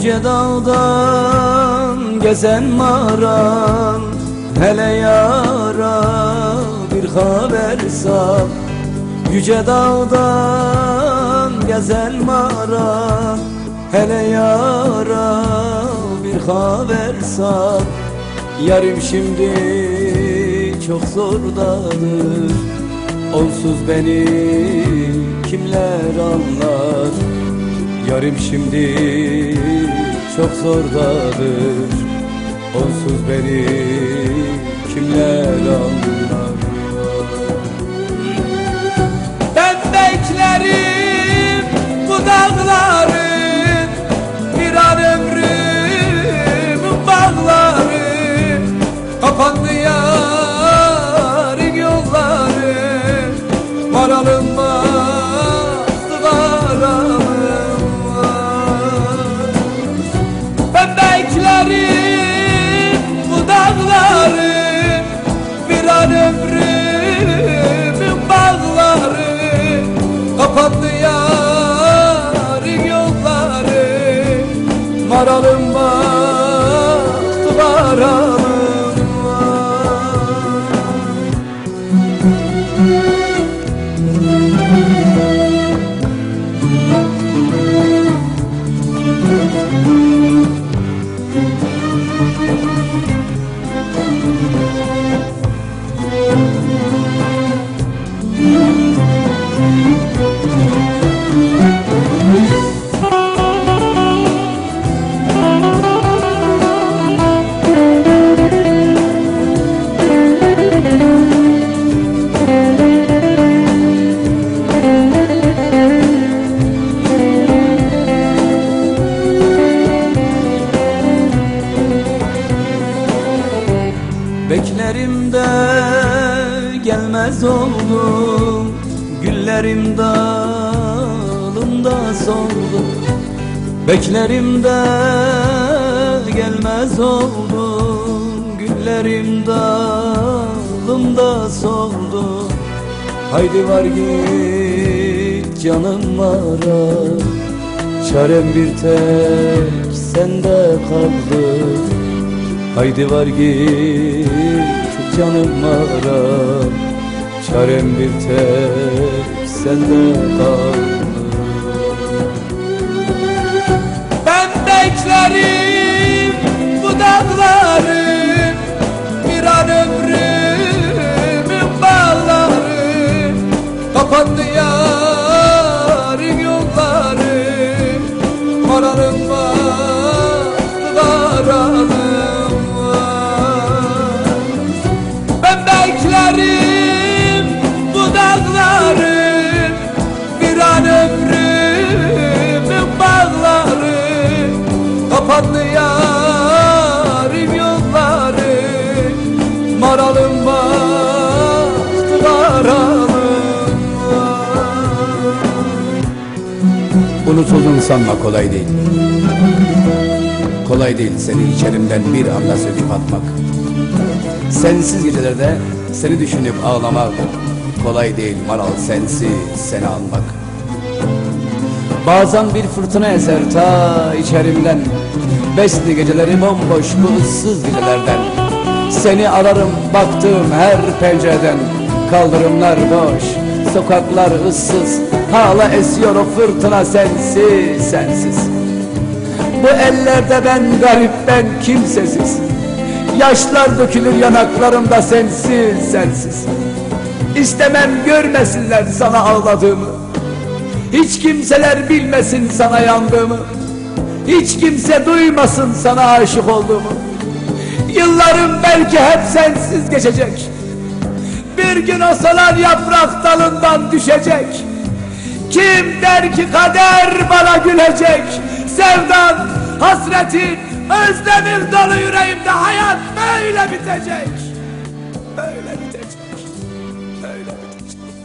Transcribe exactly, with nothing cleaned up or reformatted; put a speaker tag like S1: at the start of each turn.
S1: Yüce dağdan gezen maran, hele yara bir haber sal. Yüce dağdan gezen maran, hele yara bir haber sal. Yarım şimdi çok zordadır, onsuz beni kimler anlar? Yarım şimdi çok zordadır, onsuz beni kimler anlar?
S2: Ben beklerim bu dağların, bir an ömrümün bağları. Kapandı yarın yolları, var alınmazdı varamım var. Ben beklerim bu dağları, bir an ömrümün bağları. Kapandı yarın yolları, var alınmazdı varamım.
S1: Beklerim de gelmez oldum, güllerim dalımda soldu. Beklerim de gelmez oldum, güllerim dalımda soldu. Haydi var git canım ara, çarem bir tek sende kaldı. Haydi var git canım ara, çarem bir tek sende kaldı.
S2: Ben beklerim bu dağları, bir an ömrümün bağları. Kapandı yarın yolları, varalım bastı varalım. Beklerim bu dağları, bir an ömrümün bağları. Kapandı yarım yolları, maralım bastı varalım.
S3: Unutuldun sanma, kolay değil. Kolay değil seni içerimden bir anda söküp atmak. Sensiz gecelerde seni düşünüp ağlamak. Kolay değil maral sensiz seni almak. Bazen bir fırtına eser ta içerimden, besli geceleri bomboş bu ıssız gecelerden. Seni ararım baktığım her pencereden, kaldırımlar boş, sokaklar ıssız. Hala esiyor o fırtına sensiz sensiz. Bu ellerde ben garip, ben kimsesiz. Yaşlar dökülür yanaklarımda sensiz sensiz. İstemem görmesinler sana ağladığımı, hiç kimseler bilmesin sana yandığımı, hiç kimse duymasın sana aşık olduğumu. Yıllarım belki hep sensiz geçecek, bir gün o salan yaprak dalından düşecek. Kim der ki kader bana gülecek? Sevdan, hasretin, özlemin dolu yüreğimde hayat böyle bitecek. Böyle bitecek. Böyle bitecek.